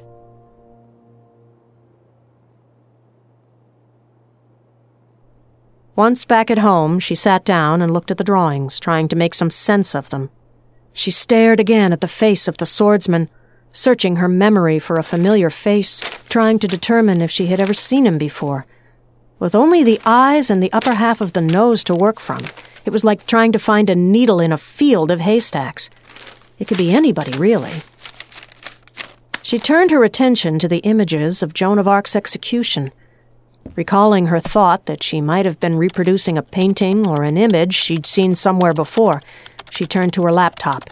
Once back at home, she sat down and looked at the drawings, trying to make some sense of them. She stared again at the face of the swordsman, searching her memory for a familiar face, trying to determine if she had ever seen him before. With only the eyes and the upper half of the nose to work from, it was like trying to find a needle in a field of haystacks. It could be anybody, really. She turned her attention to the images of Joan of Arc's execution. Recalling her thought that she might have been reproducing a painting or an image she'd seen somewhere before, she turned to her laptop.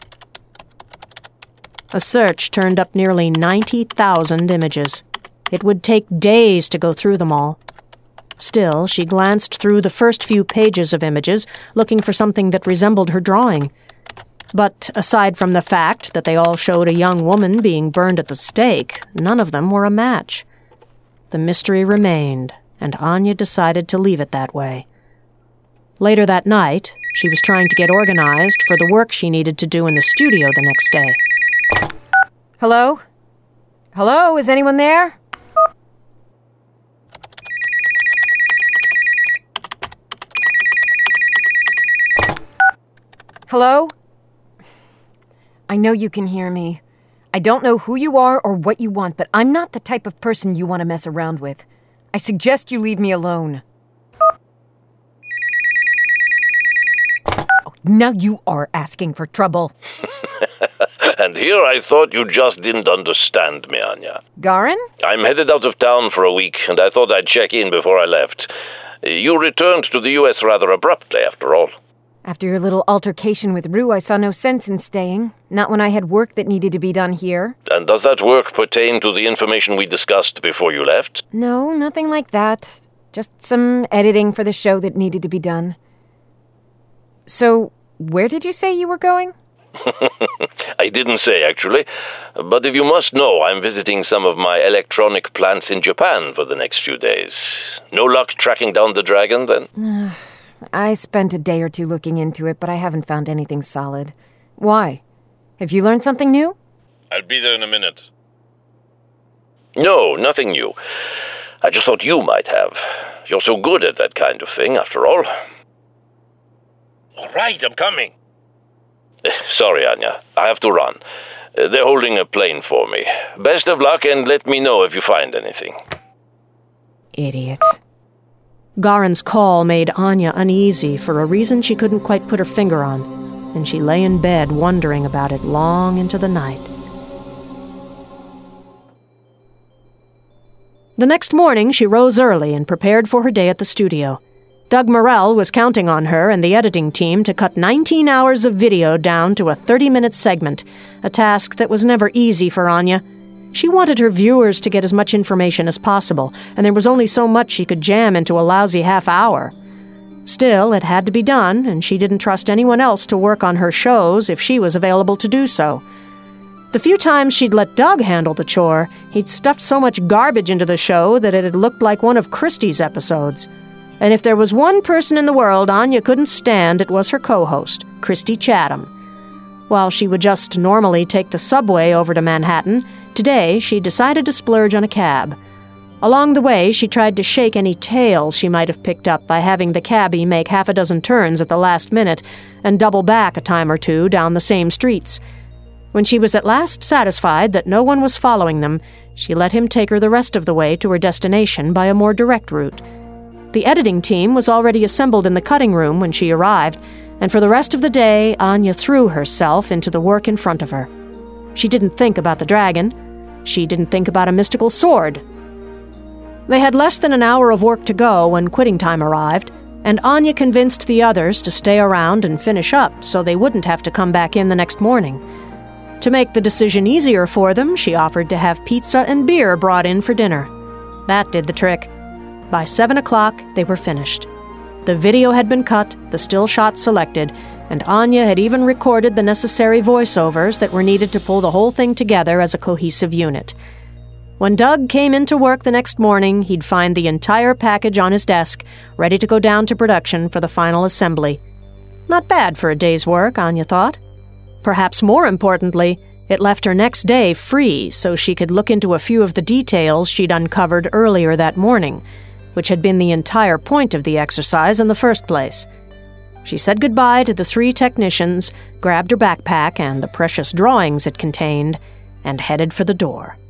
A search turned up nearly ninety thousand images. It would take days to go through them all. Still, she glanced through the first few pages of images, looking for something that resembled her drawing. But aside from the fact that they all showed a young woman being burned at the stake, none of them were a match. The mystery remained, and Anya decided to leave it that way. Later that night, she was trying to get organized for the work she needed to do in the studio the next day. Hello? Hello, is anyone there? Hello? I know you can hear me. I don't know who you are or what you want, but I'm not the type of person you want to mess around with. I suggest you leave me alone. Oh, now you are asking for trouble. And here I thought you just didn't understand me, Anya. Garin? I'm headed out of town for a week, and I thought I'd check in before I left. You returned to the U S rather abruptly, after all. After your little altercation with Rue, I saw no sense in staying. Not when I had work that needed to be done here. And does that work pertain to the information we discussed before you left? No, nothing like that. Just some editing for the show that needed to be done. So, where did you say you were going? I didn't say, actually. But if you must know, I'm visiting some of my electronic plants in Japan for the next few days. No luck tracking down the dragon, then? I spent a day or two looking into it, but I haven't found anything solid. Why? Have you learned something new? I'll be there in a minute. No, nothing new. I just thought you might have. You're so good at that kind of thing, after all. All right, I'm coming. Sorry, Anya. I have to run. They're holding a plane for me. Best of luck, and let me know if you find anything. Idiot. Garin's call made Anya uneasy for a reason she couldn't quite put her finger on. and she lay in bed wondering about it long into the night. The next morning, she rose early and prepared for her day at the studio. Doug Morell was counting on her and the editing team to cut nineteen hours of video down to a thirty-minute segment, a task that was never easy for Anya. She wanted her viewers to get as much information as possible, and there was only so much she could jam into a lousy half hour. Still, it had to be done, and she didn't trust anyone else to work on her shows if she was available to do so. The few times she'd let Doug handle the chore, he'd stuffed so much garbage into the show that it had looked like one of Christie's episodes. And if there was one person in the world Anya couldn't stand, it was her co-host, Christy Chatham. While she would just normally take the subway over to Manhattan, today she decided to splurge on a cab. Along the way, she tried to shake any tail she might have picked up by having the cabbie make half a dozen turns at the last minute and double back a time or two down the same streets. When she was at last satisfied that no one was following them, she let him take her the rest of the way to her destination by a more direct route. The editing team was already assembled in the cutting room when she arrived, and for the rest of the day, Anya threw herself into the work in front of her. She didn't think about the dragon. She didn't think about a mystical sword. They had less than an hour of work to go when quitting time arrived, and Anya convinced the others to stay around and finish up so they wouldn't have to come back in the next morning. To make the decision easier for them, she offered to have pizza and beer brought in for dinner. That did the trick. By seven o'clock, they were finished. The video had been cut, the still shots selected, and Anya had even recorded the necessary voiceovers that were needed to pull the whole thing together as a cohesive unit. When Doug came into work the next morning, he'd find the entire package on his desk, ready to go down to production for the final assembly. Not bad for a day's work, Anya thought. Perhaps more importantly, it left her next day free so she could look into a few of the details she'd uncovered earlier that morning, which had been the entire point of the exercise in the first place. She said goodbye to the three technicians, grabbed her backpack and the precious drawings it contained, and headed for the door.